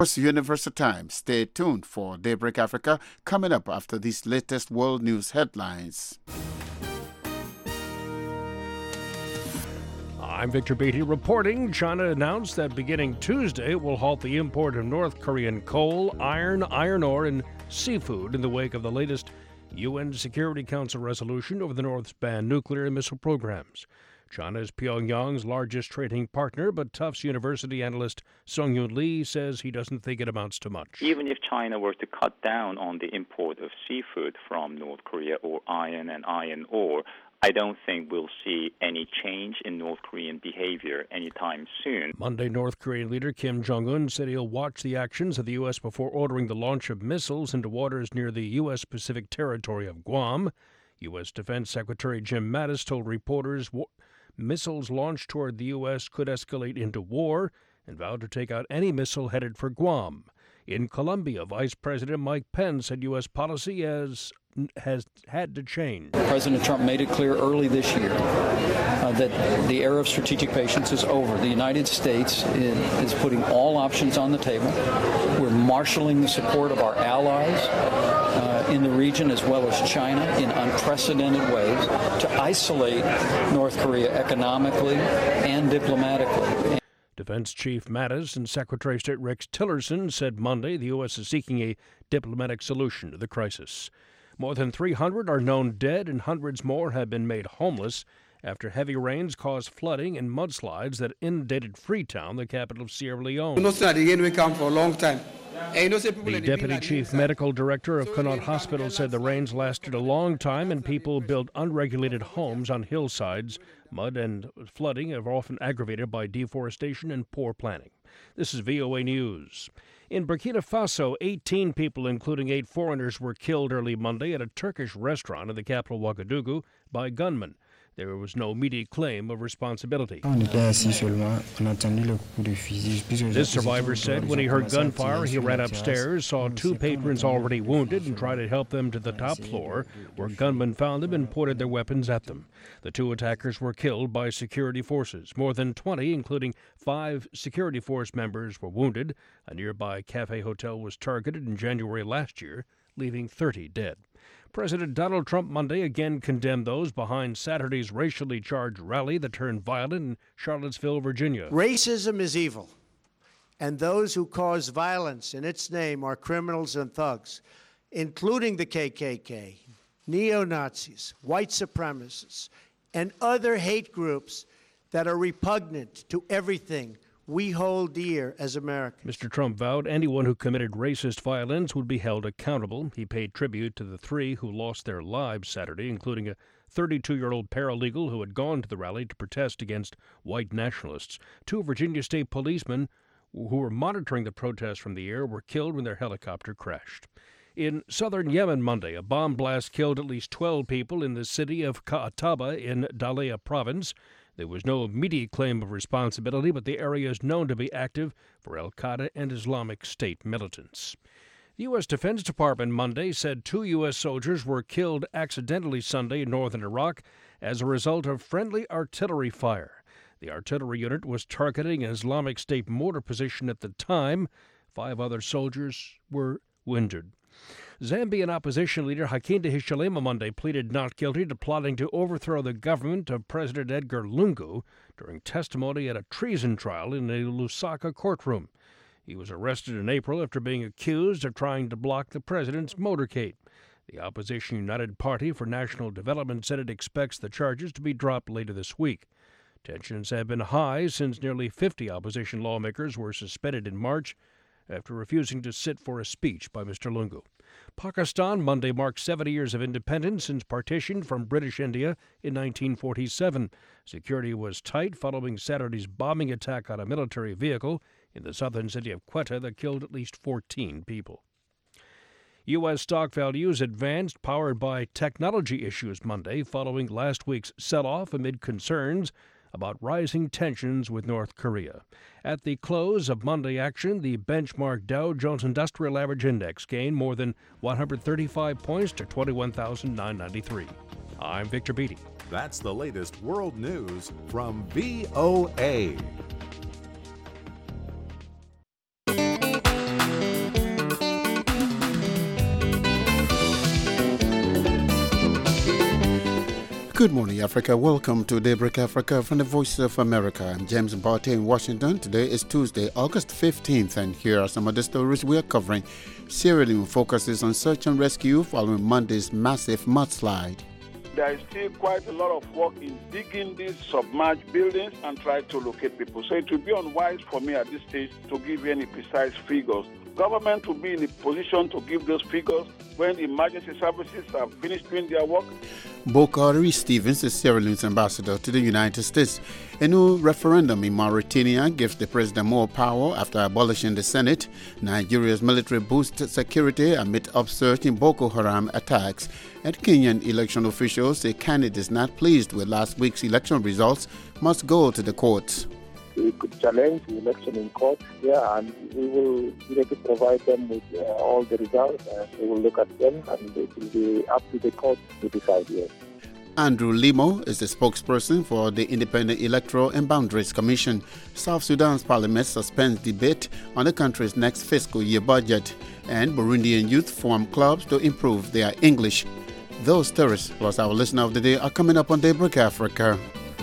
Universal Time. Stay tuned for Daybreak Africa coming up after these latest world news headlines. I'm Victor Beatty reporting. China announced that beginning Tuesday it will halt the import of North Korean coal, iron ore, and seafood in the wake of the latest UN Security Council resolution over the North's banned nuclear and missile programs. China is Pyongyang's largest trading partner, but Tufts University analyst Sung-Yoon Lee says he doesn't think it amounts to much. Even if China were to cut down on the import of seafood from North Korea or iron and iron ore, I don't think we'll see any change in North Korean behavior anytime soon. Monday, North Korean leader Kim Jong-un said he'll watch the actions of the U.S. before ordering the launch of missiles into waters near the U.S. Pacific territory of Guam. U.S. Defense Secretary Jim Mattis told reporters missiles launched toward the U.S. could escalate into war and vowed to take out any missile headed for Guam. In Colombia, Vice President Mike Pence said U.S. policy has had to change. President Trump made it clear early this year that the era of strategic patience is over. The United States is putting all options on the table. We're marshaling the support of our allies in the region as well as China in unprecedented ways to isolate North Korea economically and diplomatically. Defense Chief Mattis and Secretary of State Rex Tillerson said Monday the U.S. is seeking a diplomatic solution to the crisis. More than 300 are known dead and hundreds more have been made homeless after heavy rains caused flooding and mudslides that inundated Freetown, the capital of Sierra Leone. We come for a long time. The Deputy Chief Medical Director of Connaught Hospital said the rains lasted a long time and people built unregulated homes on hillsides. Mud and flooding are often aggravated by deforestation and poor planning. This is VOA News. In Burkina Faso, 18 people, including 8 foreigners, were killed early Monday at a Turkish restaurant in the capital Ouagadougou by gunmen. There was no immediate claim of responsibility. This survivor said when he heard gunfire, he ran upstairs, saw 2 patrons already wounded, and tried to help them to the top floor, where gunmen found them and pointed their weapons at them. The 2 attackers were killed by security forces. More than 20, including 5 security force members, were wounded. A nearby cafe hotel was targeted in January last year, leaving 30 dead. President Donald Trump Monday again condemned those behind Saturday's racially charged rally that turned violent in Charlottesville, Virginia. Racism is evil, and those who cause violence in its name are criminals and thugs, including the KKK, neo-Nazis, white supremacists, and other hate groups that are repugnant to everything we hold dear as Americans. Mr. Trump vowed anyone who committed racist violence would be held accountable. He paid tribute to the 3 who lost their lives Saturday, including a 32-year-old paralegal who had gone to the rally to protest against white nationalists. 2 Virginia state policemen who were monitoring the protests from the air were killed when their helicopter crashed. In southern Yemen Monday, a bomb blast killed at least 12 people in the city of Ka'ataba in Dalia province. There was no immediate claim of responsibility, but the area is known to be active for al-Qaeda and Islamic State militants. The U.S. Defense Department Monday said 2 U.S. soldiers were killed accidentally Sunday in northern Iraq as a result of friendly artillery fire. The artillery unit was targeting an Islamic State mortar position at the time. 5 other soldiers were wounded. Zambian opposition leader Hakainde Hichilema Monday pleaded not guilty to plotting to overthrow the government of President Edgar Lungu during testimony at a treason trial in a Lusaka courtroom. He was arrested in April after being accused of trying to block the president's motorcade. The opposition United Party for National Development said it expects the charges to be dropped later this week. Tensions have been high since nearly 50 opposition lawmakers were suspended in March after refusing to sit for a speech by Mr. Lungu. Pakistan Monday marked 70 years of independence since partition from British India in 1947. Security was tight following Saturday's bombing attack on a military vehicle in the southern city of Quetta that killed at least 14 people. U.S. stock values advanced, powered by technology issues Monday, following last week's sell-off amid concerns about rising tensions with North Korea. At the close of Monday action, the benchmark Dow Jones Industrial Average Index gained more than 135 points to 21,993. I'm Victor Beatty. That's the latest world news from VOA. Good morning, Africa. Welcome to Daybreak Africa from the Voice of America. I'm James Mbate in Washington. Today is Tuesday, August 15th, and here are some of the stories we are covering. Sierra Leone focuses on search and rescue following Monday's massive mudslide. There is still quite a lot of work in digging these submerged buildings and trying to locate people. So it would be unwise for me at this stage to give you any precise figures. Government will be in a position to give those figures when the emergency services have finished doing their work. Boukari Stevens is Sierra Leone's ambassador to the United States. A new referendum in Mauritania gives the president more power after abolishing the Senate. Nigeria's military boosts security amid upsurge in Boko Haram attacks. And Kenyan election officials say candidates not pleased with last week's election results must go to the courts. We could challenge the election in court, and we will be able to provide them with all the results. We will look at them, and it will be up to the court to decide. Yes. Andrew Limo is the spokesperson for the Independent Electoral and Boundaries Commission. South Sudan's parliament suspends debate on the country's next fiscal year budget, and Burundian youth form clubs to improve their English. Those stories, plus our listener of the day, are coming up on Daybreak Africa.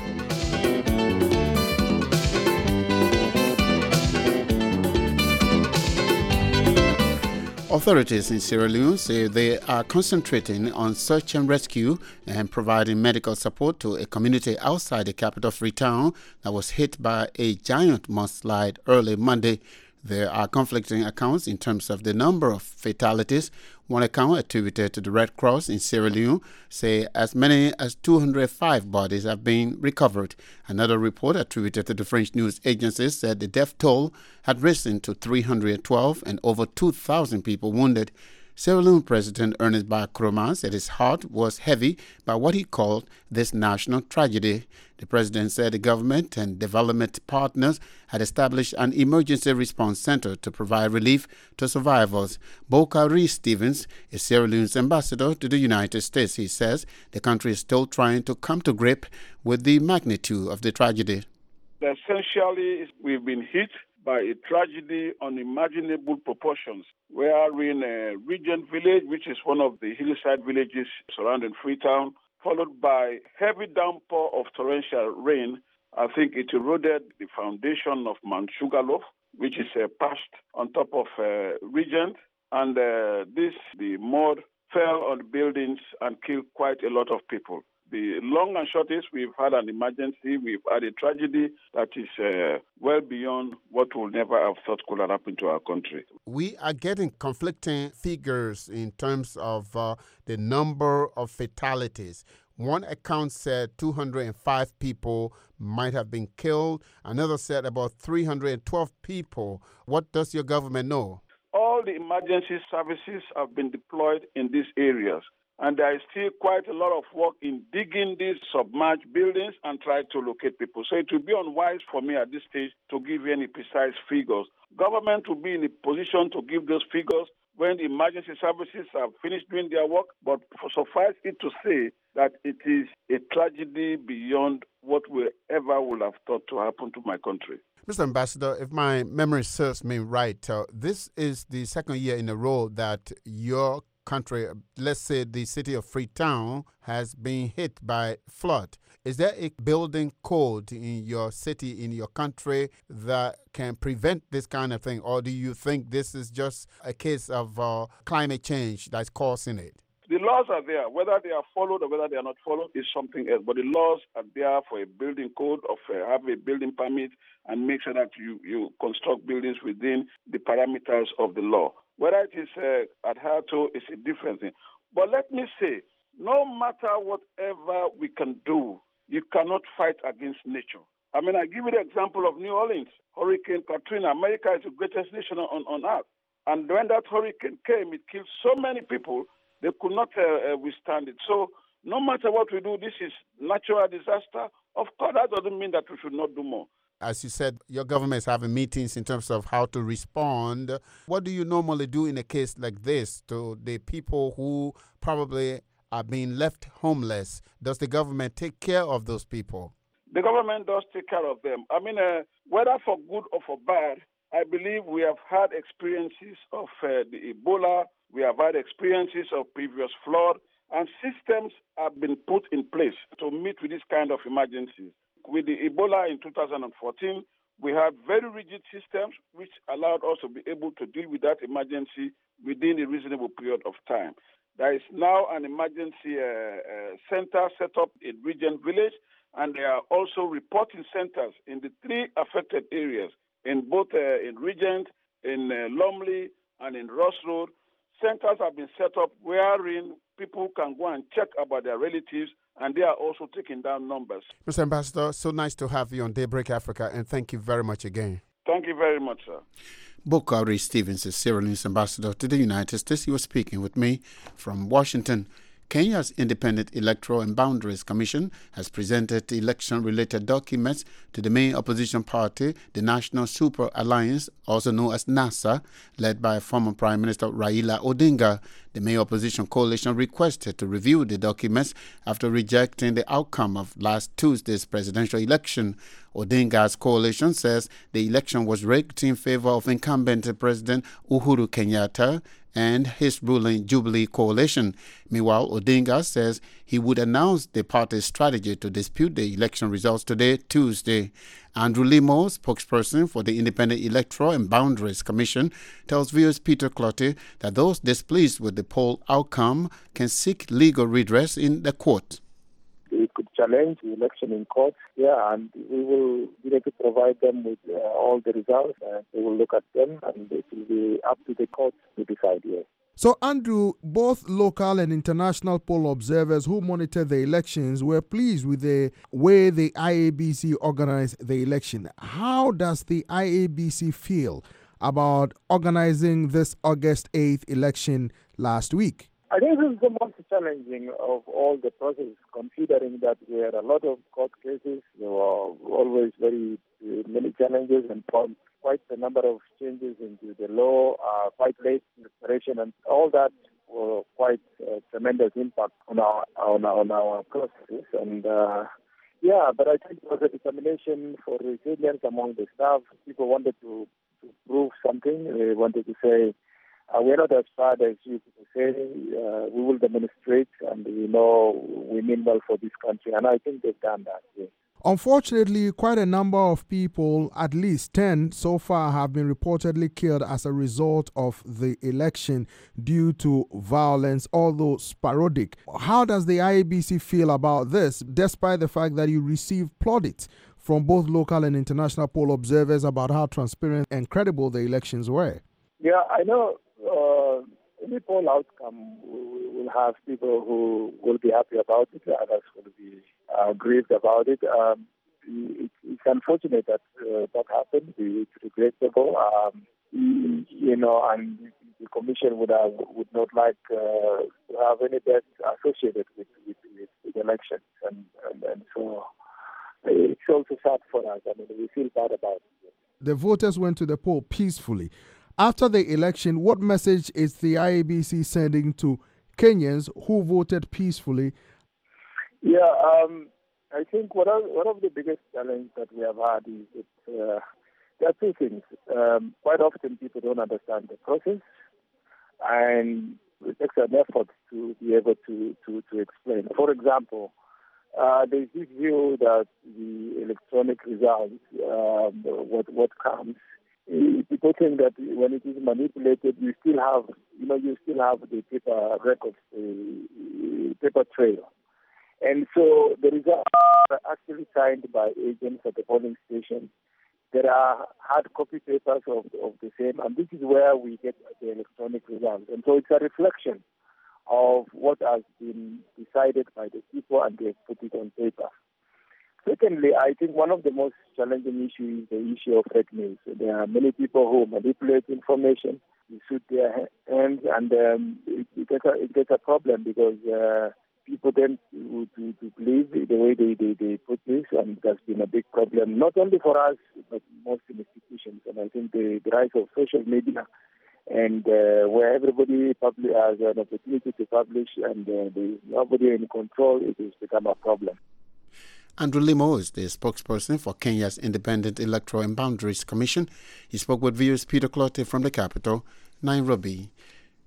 Authorities in Sierra Leone say they are concentrating on search and rescue and providing medical support to a community outside the capital, Freetown, that was hit by a giant mudslide early Monday. There are conflicting accounts in terms of the number of fatalities. One account attributed to the Red Cross in Sierra Leone say as many as 205 bodies have been recovered. Another report attributed to the French news agency said the death toll had risen to 312 and over 2,000 people wounded. Sierra Leone President Ernest Bai Koroma said his heart was heavy by what he called this national tragedy. The president said the government and development partners had established an emergency response center to provide relief to survivors. Boukari Stevens is Sierra Leone's ambassador to the United States. He says the country is still trying to come to grip with the magnitude of the tragedy. Essentially, we've been hit by a tragedy unimaginable proportions. We are in a Regent village, which is one of the hillside villages surrounding Freetown, followed by heavy downpour of torrential rain. I think it eroded the foundation of Mount Sugarloaf, which is perched on top of Regent. And the mud fell on the buildings and killed quite a lot of people. The long and short is we've had an emergency, we've had a tragedy that is well beyond what we'll never have thought could have happened to our country. We are getting conflicting figures in terms of the number of fatalities. One account said 205 people might have been killed. Another said about 312 people. What does your government know? All the emergency services have been deployed in these areas. And there is still quite a lot of work in digging these submerged buildings and trying to locate people. So it would be unwise for me at this stage to give you any precise figures. Government will be in a position to give those figures when the emergency services have finished doing their work. But suffice it to say that it is a tragedy beyond what we ever would have thought to happen to my country. Mr. Ambassador, if my memory serves me right, this is the second year in a row that your country, let's say the city of Freetown, has been hit by flood. Is there a building code in your city, in your country, that can prevent this kind of thing? Or do you think this is just a case of climate change that's causing it? The laws are there. Whether they are followed or whether they are not followed is something else. But the laws are there for a building code, of have a building permit, and make sure that you construct buildings within the parameters of the law. Whether it is adhered to is a different thing. But let me say, no matter whatever we can do, you cannot fight against nature. I mean, I give you the example of New Orleans. Hurricane Katrina. America is the greatest nation on earth. And when that hurricane came, it killed so many people, they could not withstand it. So no matter what we do, this is natural disaster. Of course, that doesn't mean that we should not do more. As you said, your government is having meetings in terms of how to respond. What do you normally do in a case like this to the people who probably are being left homeless? Does the government take care of those people? The government does take care of them. I mean, whether for good or for bad, I believe we have had experiences of the Ebola. We have had experiences of previous flood. And systems have been put in place to meet with this kind of emergencies. With the Ebola in 2014, we had very rigid systems which allowed us to be able to deal with that emergency within a reasonable period of time. There is now an emergency center set up in Regent Village, and there are also reporting centers in the 3 affected areas, in both in Regent, in Lumley, and in Ross Road. Centers have been set up wherein people can go and check about their relatives, and they are also taking down numbers. Mr. Ambassador, so nice to have you on Daybreak Africa, and thank you very much again. Thank you very much, sir. Bokari Stevens is Sierra Leone's ambassador to the United States. He was speaking with me from Washington. Kenya's Independent Electoral and Boundaries Commission has presented election-related documents to the main opposition party, the National Super Alliance, also known as NASA, led by former Prime Minister Raila Odinga. The main opposition coalition requested to review the documents after rejecting the outcome of last Tuesday's presidential election. Odinga's coalition says the election was rigged in favor of incumbent President Uhuru Kenyatta and his ruling Jubilee coalition. Meanwhile, Odinga says he would announce the party's strategy to dispute the election results today, Tuesday. Andrew Limo, spokesperson for the Independent Electoral and Boundaries Commission, tells viewers Peter Clottey that those displeased with the poll outcome can seek legal redress in the court. They could challenge the election in court, and we will be able to provide them with all the results. They will look at them, and it will be up to the court to decide. So, Andrew, both local and international poll observers who monitored the elections were pleased with the way the IEBC organized the election. How does the IEBC feel about organizing this August 8th election last week? I think this is the most challenging of all the process, considering that there are a lot of court cases. There were always very many challenges and quite a number of changes into the law, quite late expiration, and all that were quite tremendous impact on our processes. And but I think it was a determination for resilience among the staff. People wanted to prove something. They wanted to say, we're not as bad as you people say. We will demonstrate, and we know we mean well for this country. And I think they've done that. Yes. Unfortunately, quite a number of people, at least 10 so far, have been reportedly killed as a result of the election due to violence, although sporadic. How does the IEBC feel about this, despite the fact that you received plaudits from both local and international poll observers about how transparent and credible the elections were? Yeah, I know any poll outcome will have people who will be happy about it, others will be grieved about it. It's unfortunate that that happened. It's regrettable. And the commission would not like to have any death associated with elections, and so it's also sad for us. I mean, we feel bad about it. The voters went to the poll peacefully. After the election, what message is the IEBC sending to Kenyans who voted peacefully? Yeah, I think one of the biggest challenges that we have had is that there are two things. Quite often people don't understand the process, and it takes an effort to be able to explain. For example, there's this view that the electronic results, what comes, people think that when it is manipulated, you still have the paper records, the paper trail. And so the results are actually signed by agents at the polling station. There are hard copy papers of the same, and this is where we get the electronic results. And so it's a reflection of what has been decided by the people, and they put it on paper. Secondly, I think one of the most challenging issues is the issue of fake news. There are many people who manipulate information, they suit their hands, and it gets a problem because people tend to believe the way they put this, and that's been a big problem, not only for us, but most institutions. And I think the rise of social media and where everybody has an opportunity to publish and there's nobody in control, it has become a problem. Andrew Limo is the spokesperson for Kenya's Independent Electoral and Boundaries Commission. He spoke with viewers Peter Clottey from the capital, Nairobi.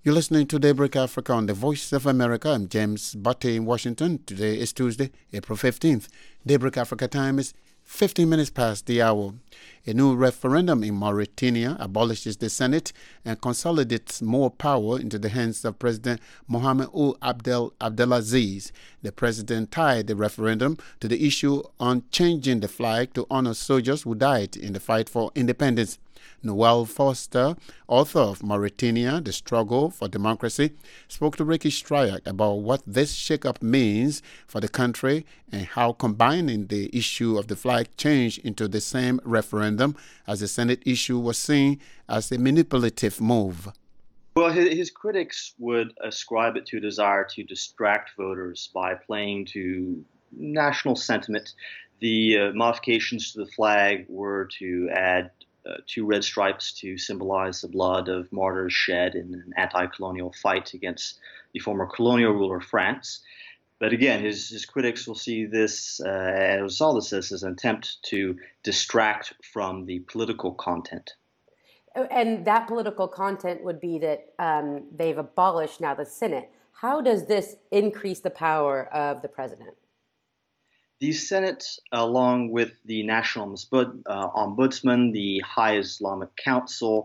You're listening to Daybreak Africa on the Voice of America. I'm James Butte in Washington. Today is Tuesday, April 15th. Daybreak Africa time is 15 minutes past the hour. A new referendum in Mauritania abolishes the Senate and consolidates more power into the hands of President Mohamed Ould Abdelaziz. The president tied the referendum to the issue on changing the flag to honor soldiers who died in the fight for independence. Noel Foster, author of Mauritania, The Struggle for Democracy, spoke to Ricky Stryak about what this shakeup means for the country and how combining the issue of the flag change into the same referendum as the Senate issue was seen as a manipulative move. Well, his critics would ascribe it to a desire to distract voters by playing to national sentiment. The modifications to the flag were to add 2 red stripes to symbolize the blood of martyrs shed in an anti-colonial fight against the former colonial ruler France. But again, his critics will see this, and saw this as an attempt to distract from the political content. And that political content would be that they've abolished now the Senate. How does this increase the power of the president? The Senate, along with the National Ombudsman, the High Islamic Council,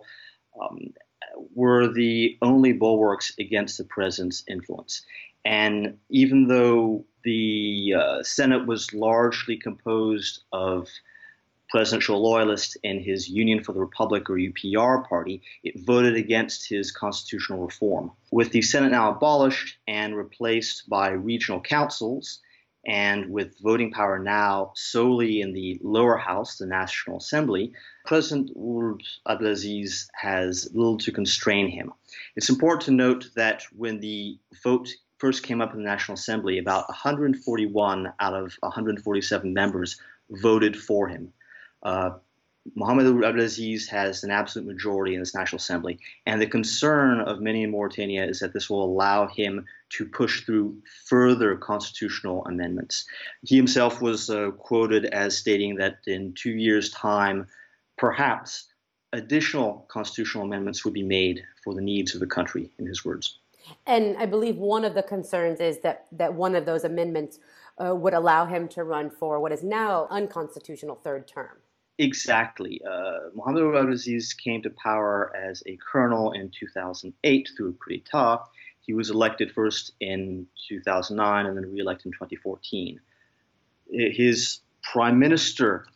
were the only bulwarks against the president's influence. And even though the Senate was largely composed of presidential loyalists in his Union for the Republic, or UPR party, it voted against his constitutional reform. With the Senate now abolished and replaced by regional councils, and with voting power now solely in the lower house, the National Assembly, President Ould Abdelaziz has little to constrain him. It's important to note that when the vote first came up in the National Assembly, about 141 out of 147 members voted for him. Mohamed Ould Abdelaziz has an absolute majority in this National Assembly, and the concern of many in Mauritania is that this will allow him to push through further constitutional amendments. He himself was quoted as stating that in 2 years' time, perhaps additional constitutional amendments would be made for the needs of the country, in his words. And I believe one of the concerns is that one of those amendments would allow him to run for what is now unconstitutional 3rd term. Exactly. Mohamed Ould Abdelaziz came to power as a colonel in 2008 through a coup d'etat. He was elected first in 2009 and then re-elected in 2014. His prime minister,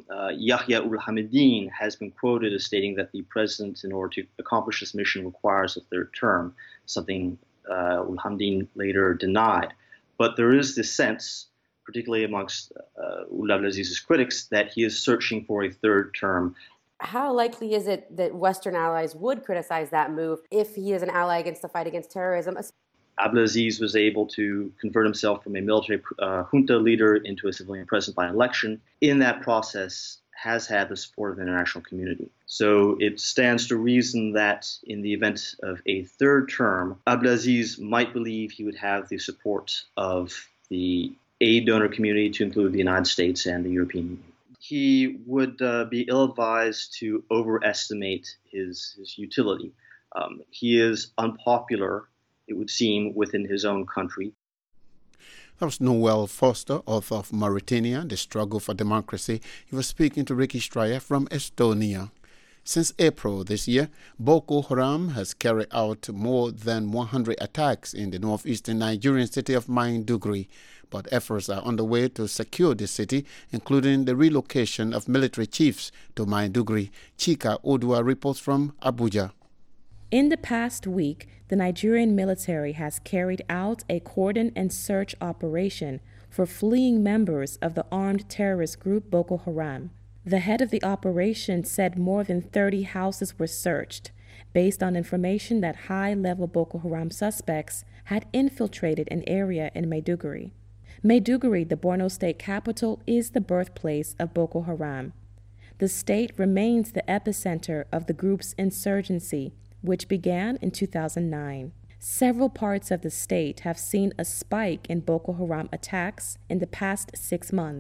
Yahya Ul Hamidine, has been quoted as stating that the president, in order to accomplish this mission, requires a 3rd term, something Ul Hamidine later denied. But there is this sense, particularly amongst Ould Abdelaziz's critics, that he is searching for a 3rd term. How likely is it that Western allies would criticize that move if he is an ally against the fight against terrorism? Abdelaziz was able to convert himself from a military junta leader into a civilian president by election. In that process, has had the support of the international community. So it stands to reason that in the event of a 3rd term, Abdelaziz might believe he would have the support of the aid donor community, to include the United States and the European Union. He would be ill-advised to overestimate his utility. He is unpopular, it would seem, within his own country. That was Noel Foster, author of Mauritania, The Struggle for Democracy. He was speaking to Ricky Stryak from Estonia. Since April this year, Boko Haram has carried out more than 100 attacks in the northeastern Nigerian city of Maiduguri. But efforts are underway to secure the city, including the relocation of military chiefs to Maiduguri. Chika Odua reports from Abuja. In the past week, the Nigerian military has carried out a cordon and search operation for fleeing members of the armed terrorist group Boko Haram. The head of the operation said more than 30 houses were searched, based on information that high-level Boko Haram suspects had infiltrated an area in Maiduguri. Maiduguri, the Borno state capital, is the birthplace of Boko Haram. The state remains the epicenter of the group's insurgency, which began in 2009. Several parts of the state have seen a spike in Boko Haram attacks in the past 6 months.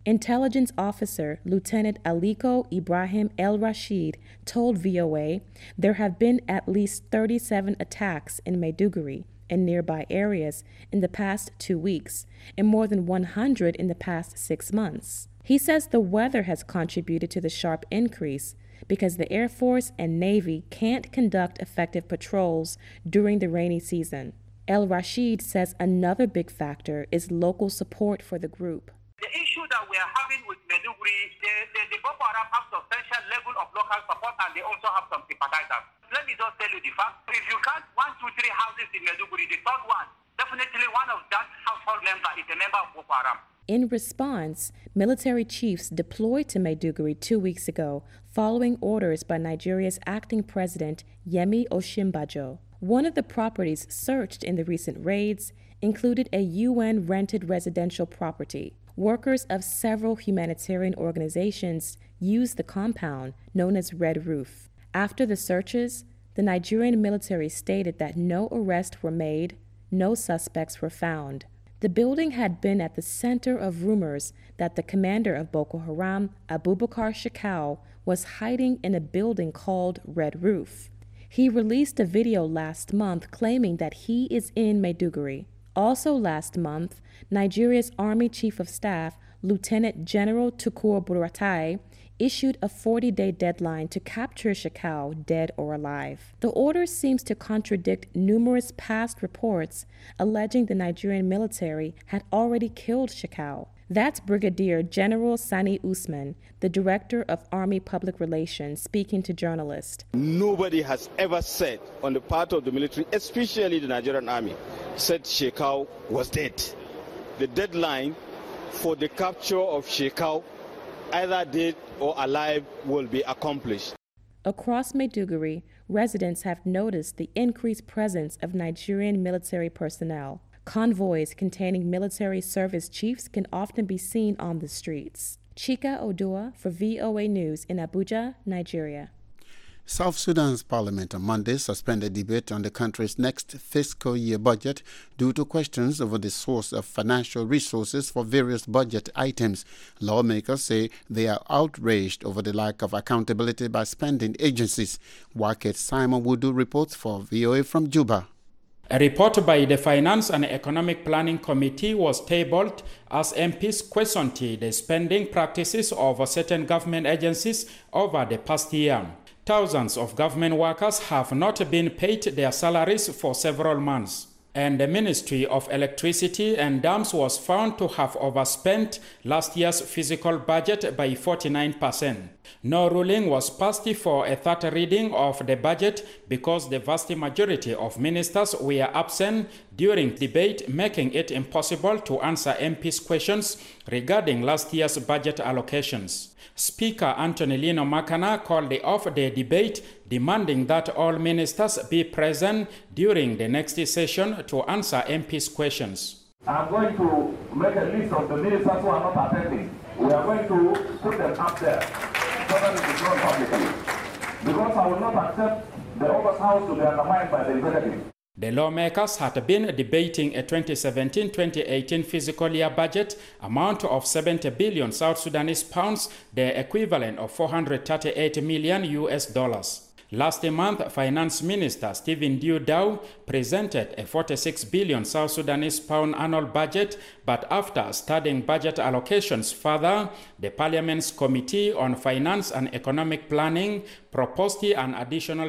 Intelligence officer Lieutenant Aliko Ibrahim El Rashid told VOA there have been at least 37 attacks in Maiduguri and nearby areas in the past 2 weeks, and more than 100 in the past 6 months. He says the weather has contributed to the sharp increase because the Air Force and Navy can't conduct effective patrols during the rainy season. El Rashid says another big factor is local support for the group. The issue that we are having with Maiduguri, the Boko Haram have substantial level of local support, and they also have some sympathizers. Let me just tell you the fact. If you count 1, 2, 3 houses in Maiduguri, the third one, definitely one of that household member is a member of Boko Haram. In response, military chiefs deployed to Maiduguri 2 weeks ago, following orders by Nigeria's acting president, Yemi Osinbajo. One of the properties searched in the recent raids included a UN-rented residential property. Workers of several humanitarian organizations used the compound, known as Red Roof. After the searches, the Nigerian military stated that no arrests were made, no suspects were found. The building had been at the center of rumors that the commander of Boko Haram, Abubakar Shekau, was hiding in a building called Red Roof. He released a video last month claiming that he is in Maiduguri. Also last month, Nigeria's Army Chief of Staff, Lieutenant General Tukur Buratai, issued a 40-day deadline to capture Shekau, dead or alive. The order seems to contradict numerous past reports alleging the Nigerian military had already killed Shekau. That's Brigadier General Sani Usman, the Director of Army Public Relations, speaking to journalists. Nobody has ever said on the part of the military, especially the Nigerian Army, said Shekau was dead. The deadline for the capture of Shekau, either dead or alive, will be accomplished. Across Maiduguri, residents have noticed the increased presence of Nigerian military personnel. Convoys containing military service chiefs can often be seen on the streets. Chika Odua for VOA News in Abuja, Nigeria. South Sudan's parliament on Monday suspended debate on the country's next fiscal year budget due to questions over the source of financial resources for various budget items. Lawmakers say they are outraged over the lack of accountability by spending agencies. Waket Simon Wudu reports for VOA from Juba. A report by the Finance and Economic Planning Committee was tabled as MPs questioned the spending practices of certain government agencies over the past year. Thousands of government workers have not been paid their salaries for several months, and the Ministry of Electricity and Dams was found to have overspent last year's fiscal budget by 49%. No ruling was passed for a third reading of the budget because the vast majority of ministers were absent during debate, making it impossible to answer MPs' questions regarding last year's budget allocations. Speaker Anthony Lino Makana called off the debate, demanding that all ministers be present during the next session to answer MPs' questions. I'm going to make a list of the ministers who are not attending. We are going to put them up there so that it is known publicly. Because I will not accept the August House to be undermined by the executive. The lawmakers had been debating a 2017-2018 fiscal year budget amount of 70 billion South Sudanese pounds, the equivalent of $438 million US. Last month, Finance Minister Stephen Dew presented a 46 billion South Sudanese pound annual budget, but after studying budget allocations further, the Parliament's Committee on Finance and Economic Planning proposed an additional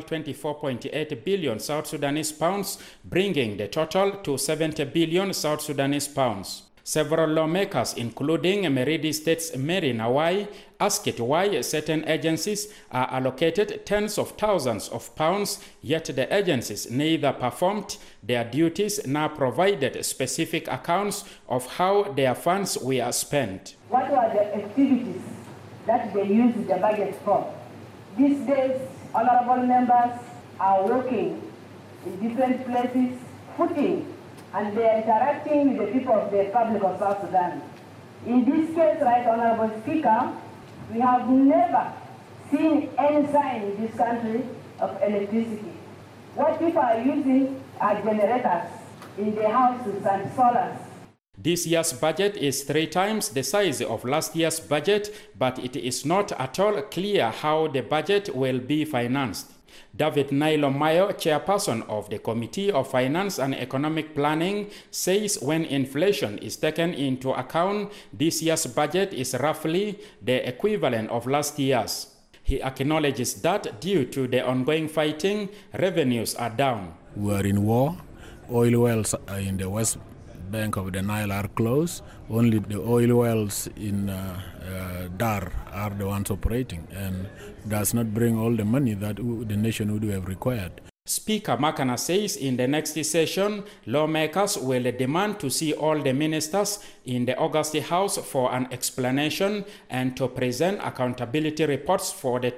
24.8 billion South Sudanese pounds, bringing the total to 70 billion South Sudanese pounds. Several lawmakers, including Meridi State's Mary Nawai, asked why certain agencies are allocated tens of thousands of pounds, yet the agencies neither performed their duties nor provided specific accounts of how their funds were spent. What were the activities that they used the budget for? These days, honorable members are working in different places, footing, and they are interacting with the people of the Republic of South Sudan. In this case, right, Honorable Speaker, we have never seen any sign in this country of electricity. What people are using are generators in their houses and solars. This year's budget is 3 times the size of last year's budget, but it is not at all clear how the budget will be financed. David Nailo Mayo, chairperson of the Committee of Finance and Economic Planning, says when inflation is taken into account, this year's budget is roughly the equivalent of last year's. He acknowledges that due to the ongoing fighting, revenues are down. We are in war. Oil wells in the west bank of the Nile are closed. Only the oil wells in Dar are the ones operating, and does not bring all the money that the nation would have required. Speaker Makana says in the next session, lawmakers will demand to see all the ministers in the August House for an explanation and to present accountability reports for the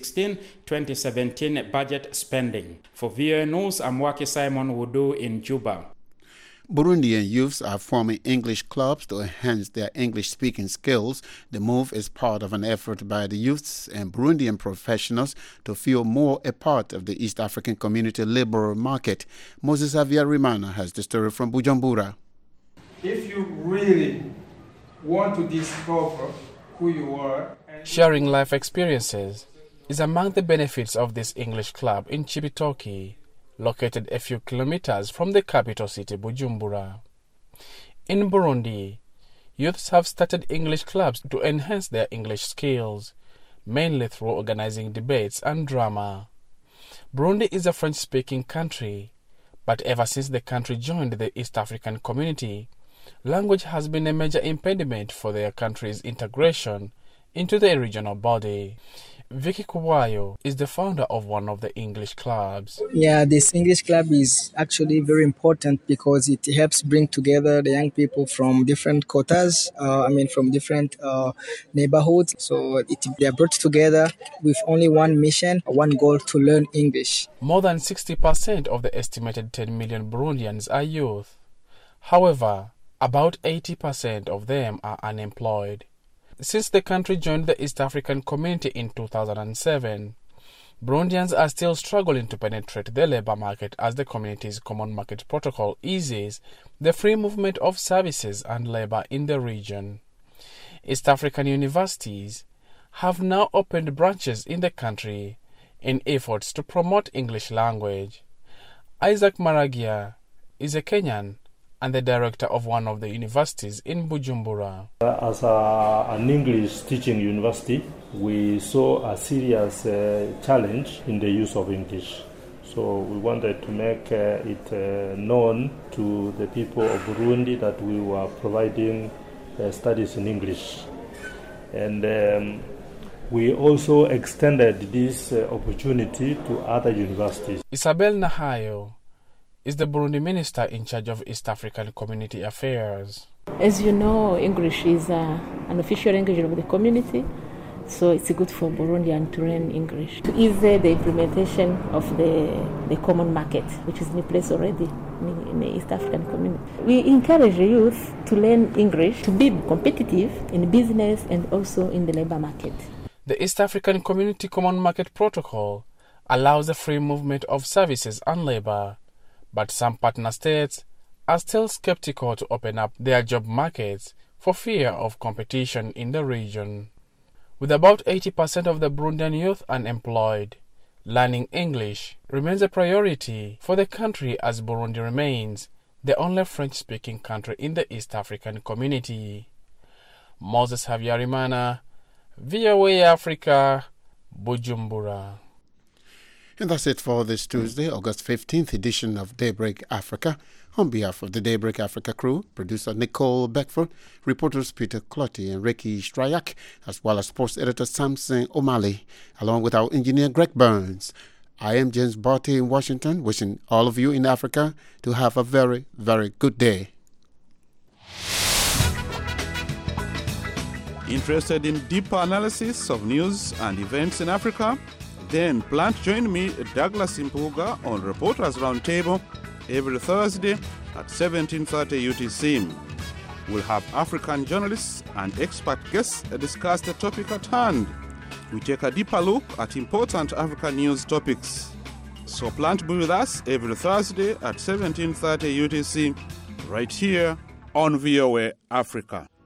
2016-2017 budget spending. For VOA News, I'm Waki Simon Wudu in Juba. Burundian youths are forming English clubs to enhance their English-speaking skills. The move is part of an effort by the youths and Burundian professionals to feel more a part of the East African community labor market. Moses Aviarimana has the story from Bujumbura. If you really want to discover who you are... Sharing life experiences is among the benefits of this English club in Chibitoke, located a few kilometers from the capital city, Bujumbura. In Burundi, youths have started English clubs to enhance their English skills, mainly through organizing debates and drama. Burundi is a French-speaking country, but ever since the country joined the East African community, language has been a major impediment for their country's integration into the regional body. Vicky Kuwayo is the founder of one of the English clubs. Yeah, this English club is actually very important because it helps bring together the young people from different quotas, from different neighborhoods. So they are brought together with only one mission, one goal: to learn English. More than 60% of the estimated 10 million Burundians are youth. However, about 80% of them are unemployed. Since the country joined the East African community in 2007, Burundians are still struggling to penetrate the labor market as the community's Common Market Protocol eases the free movement of services and labor in the region. East African universities have now opened branches in the country in efforts to promote English language. Isaac Maragia is a Kenyan and the director of one of the universities in Bujumbura. As an English teaching university, we saw a serious challenge in the use of English. So we wanted to make it known to the people of Burundi that we were providing studies in English. And we also extended this opportunity to other universities. Isabel Nahayo is the Burundi minister in charge of East African Community Affairs. As you know, English is an official language of the community, so it's good for Burundians to learn English. To ease the implementation of the common market, which is in place already in the East African community. We encourage the youth to learn English to be competitive in business and also in the labor market. The East African Community Common Market Protocol allows the free movement of services and labor, but some partner states are still skeptical to open up their job markets for fear of competition in the region. With about 80% of the Burundian youth unemployed, learning English remains a priority for the country as Burundi remains the only French-speaking country in the East African community. Moses Havyarimana, VOA Africa, Bujumbura. And that's it for this Tuesday, August 15th edition of Daybreak Africa. On behalf of the Daybreak Africa crew, producer Nicole Beckford, reporters Peter Clotty and Ricky Strayak, as well as sports editor Samson O'Malley, along with our engineer Greg Burns. I am James Barty in Washington, wishing all of you in Africa to have a very, very good day. Interested in deeper analysis of news and events in Africa? Then plan to join me, Douglas Impuga, on Reporters Roundtable every Thursday at 17:30 UTC. We'll have African journalists and expert guests discuss the topic at hand. We take a deeper look at important African news topics. So plan to be with us every Thursday at 17:30 UTC, right here on VOA Africa.